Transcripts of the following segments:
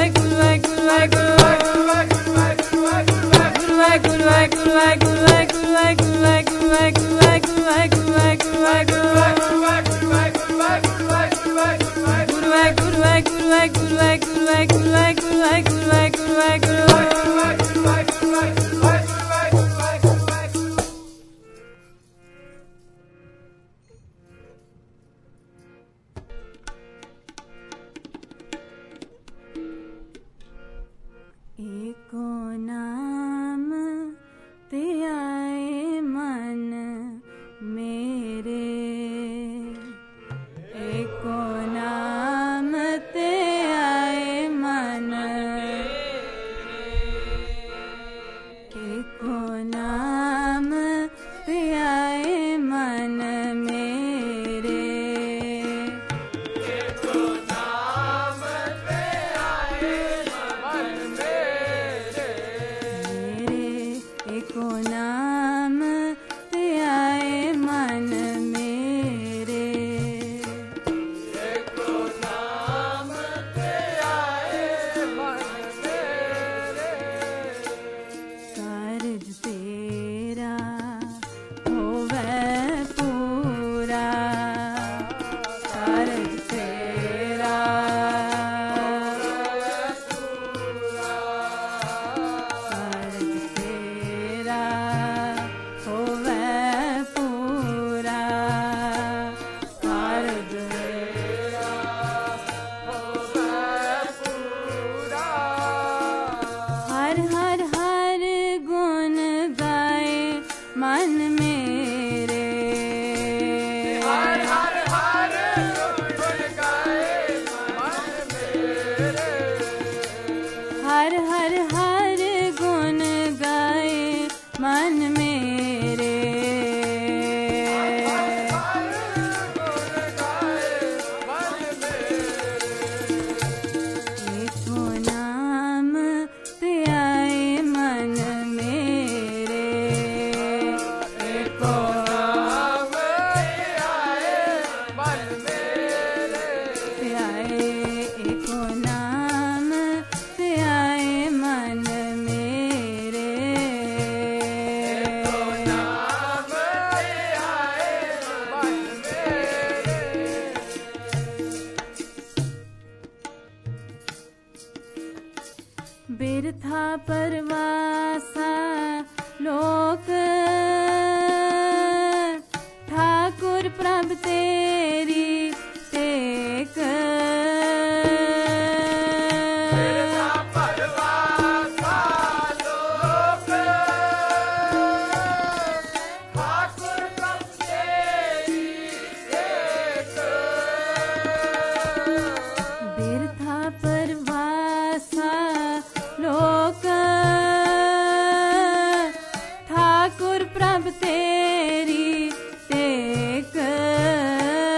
एको नाम ते आए मन मेरे, एको नाम ते आए मन, एको नाम ते आए मन मेरे, एको नाम ते आए मन मेरे, एको नाम ते आए मन मेरे, एको नाम ते आए मन मेरे, कारज तेरा होवे पूरा, कारज तेरा कारज तेरा होवे पूरा, कारज तेरा होवे पूरा, हर हर हर गुण गाए मन मेरे, हर हर हर गुण गाए मन मेरे, हर हर हर गुण गाए मन मेरे, एको नाम ते आए मन मेरे, एको नाम ते आए मन मेरे, ते आए, एको नाम ते आए मन मेरे, एको नाम ते आए मन मेरे, बिरथा परवासा लोक ठाकुर प्रभ तेरी टेक, बिरथा परवासा लोक ठाकुर प्रभ तेरी टेक, बिरथा परवासा लोक ठाकुर प्रभ तेरी टेक,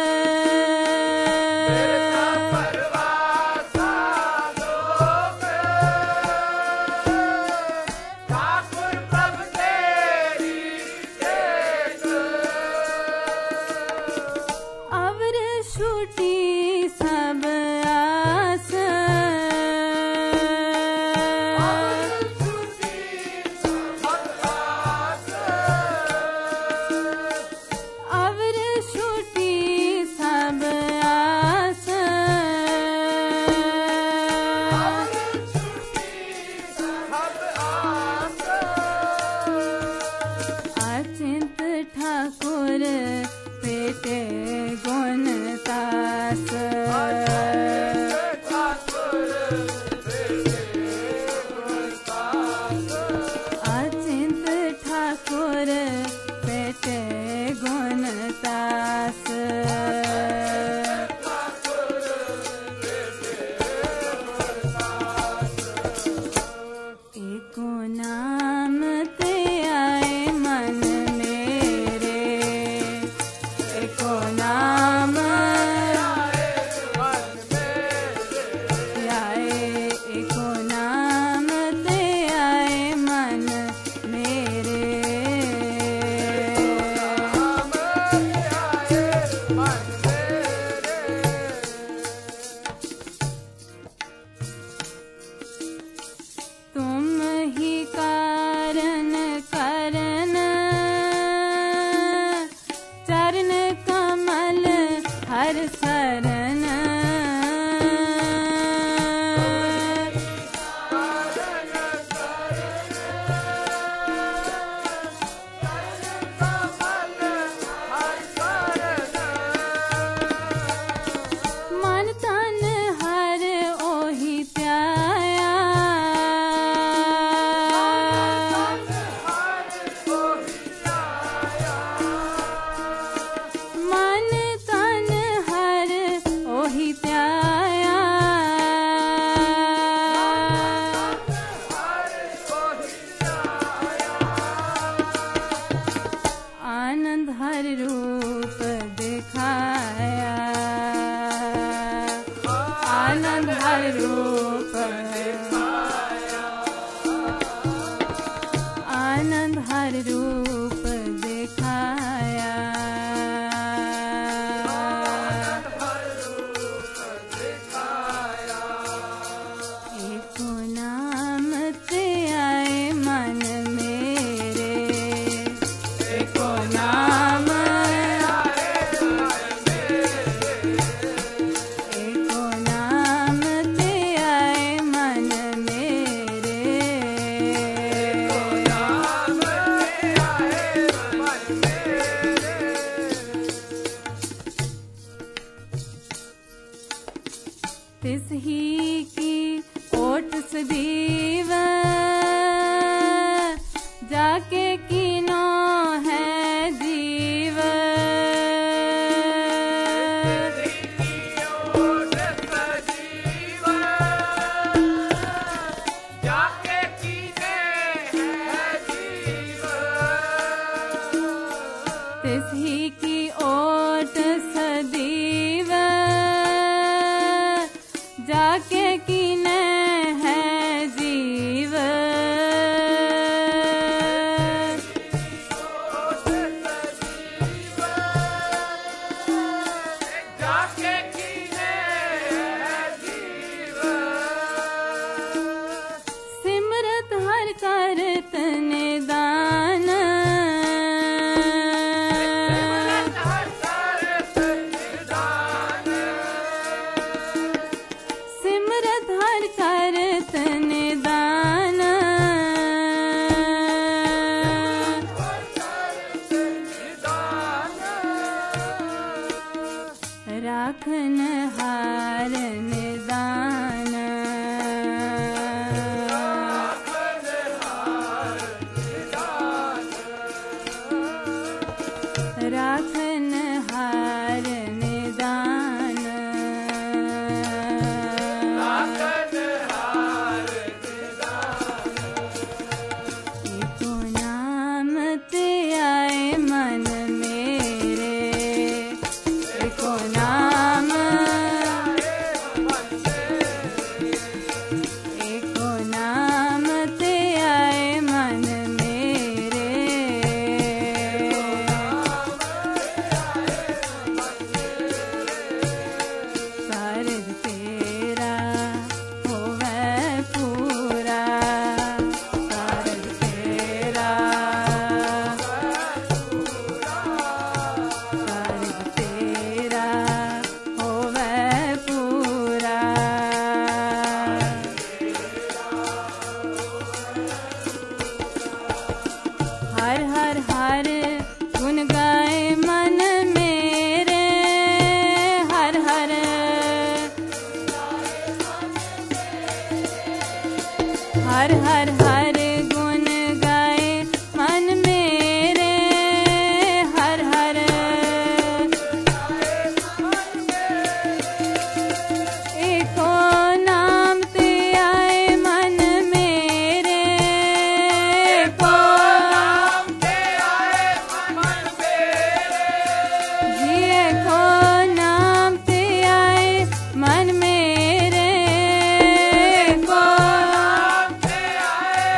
आनंद हर रूप आनंद हर रूप दिखाया एको नाम ते आए मन मेरे एको नाम एको नाम ते आए मन मेरे तिस ही की ओट सदीव जाके कीनो है जीव तिस ही की ओट सदीव जाके कीने है जीव सिमरत हर करत निदान सिमरत हर करत निदान राखन हार निदान राखन हार निदान एको नाम ते आए मन मेरे एको नाम एको नाम ते आए मन मेरे कारज तेरा होवे पूरा कारज तेरा कारज तेरा होवे पूरा हर हर हर गुण गाए मन मेरे हर हर हर हर हर गुण गाए मन मेरे हर हर एको नाम ते आए मन मेरे एको जी एको नाम ते आए मन मेरे एको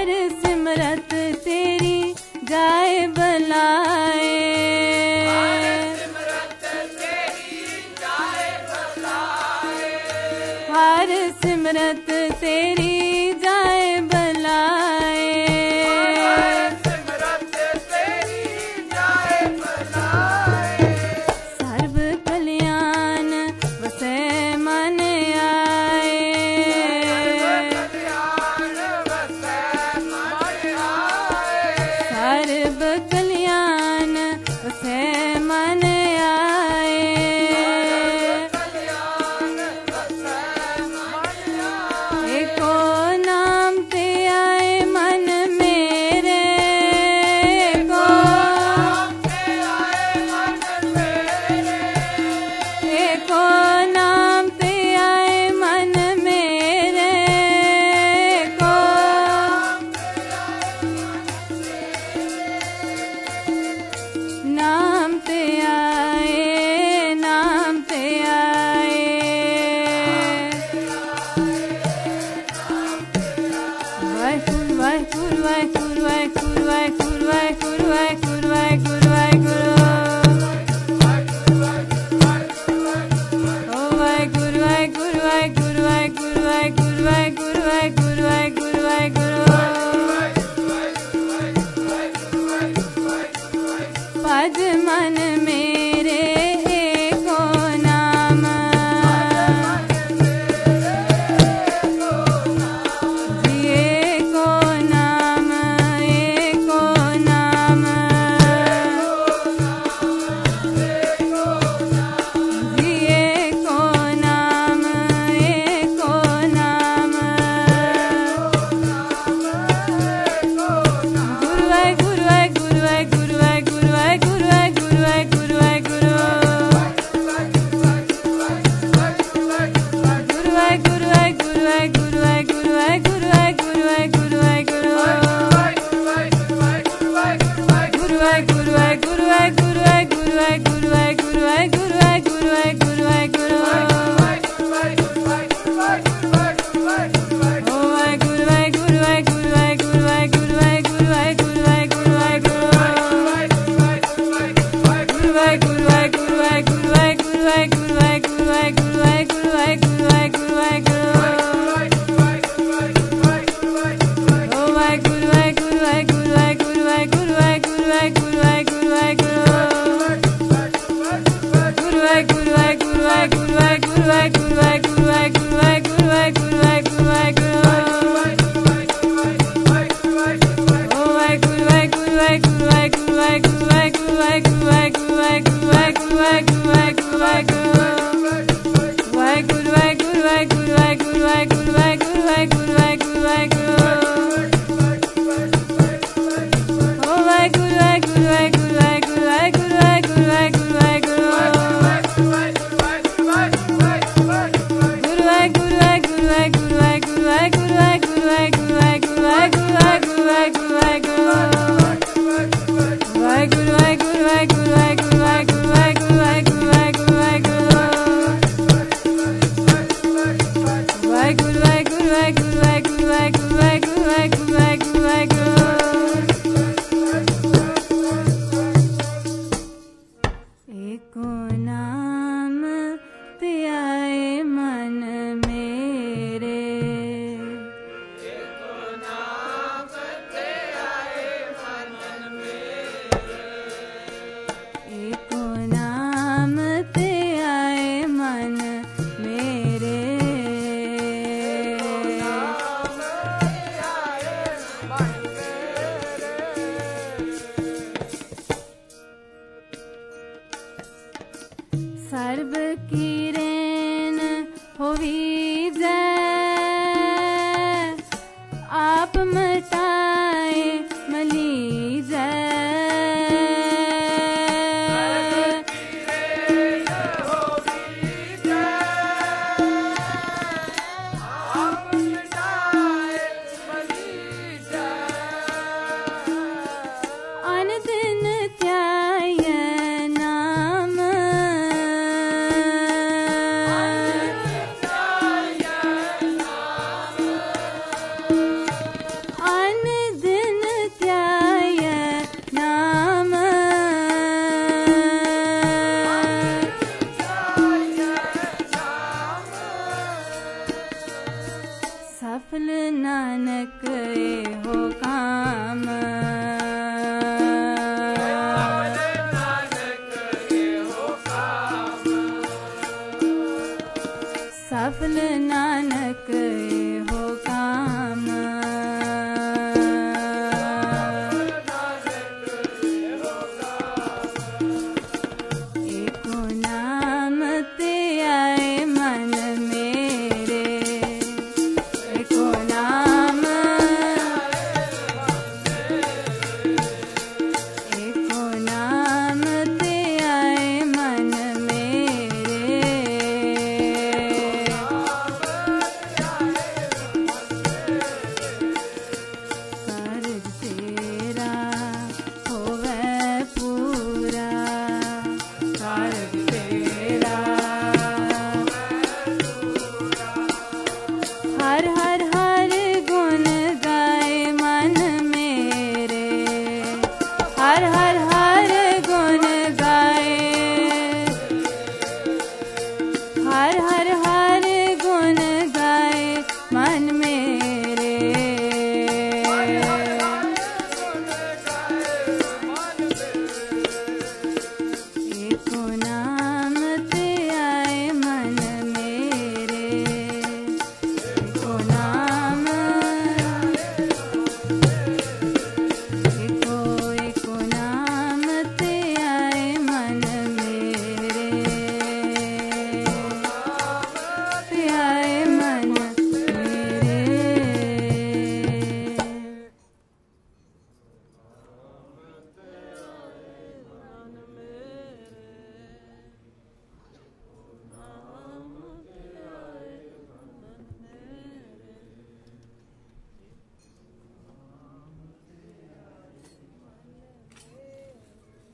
हर सिमरत तेरी जाए बलाए, हर सिमरत तेरी जाए बलाए, सर्व कल्याण वसै मन आए, सर्व कल्याण वसै मन आए, एको नाम ते आए मन मेरे, एको एको नाम ते आए मन मेरे, एको नाम ते आए, नाम ते आए, वाहिगुरु वाहिगुरु वाहिगुरु वाहिगुरु वाहिगुरु वाहिगुरु वाहिगुरु वाहिगुरु वाहिगुरु, ओ वाहिगुरु वाहिगुरु वाहिगुरु वाहिगुरु वाहिगुरु वाहिगुरु वाहिगुरु वाहिगुरु वाहिगुरु, भज मन मेरे एको नाम, जी एको नाम, एको नाम, जी एको नाम, एको नाम, गुरु वाहिगुरु वाहिगुरु वाहिगुरु वाहिगुरु वाहिगुरु वाहिगुरु वाहिगुरु वाहिगुरु, गुरु वाहिगुरु वाहिगुरु वाहिगुरु वाहिगुरु वाहिगुरु वाहिगुरु वाहिगुरु वाहिगुरु, गुरु वाहिगुरु वाहिगुरु वाहिगुरु वाहिगुरु वाहिगुरु वाहिगुरु वाहिगुरु वाहिगुरु वाहिगुरु वाहिगुरु, ओ वाहिगुरु वाहिगुरु वाहिगुरु वाहिगुरु वाहिगुरु वाहिगुरु वाहिगुरु वाहिगुरु वाहिगुरु, गुरु वाहिगुरु वाहिगुरु वाहिगुरु वाहिगुरु वाहिगुरु वाहिगुरु वाहिगुरु वाहिगुरु वाहिगुरु वाहिगुरु वाहिगुरु, ओ वाहिगुरु वाहिगुरु वाहिगुरु वाहिगुरु वाहिगुरु वाहिगुरु वाहिगुरु वाहिगुरु वाहिगुरु, गुरु वाहिगुरु वाहिगुरु वाहिगुरु वाहिगुरु वाहिगुरु वाहिगुरु वाहिगुरु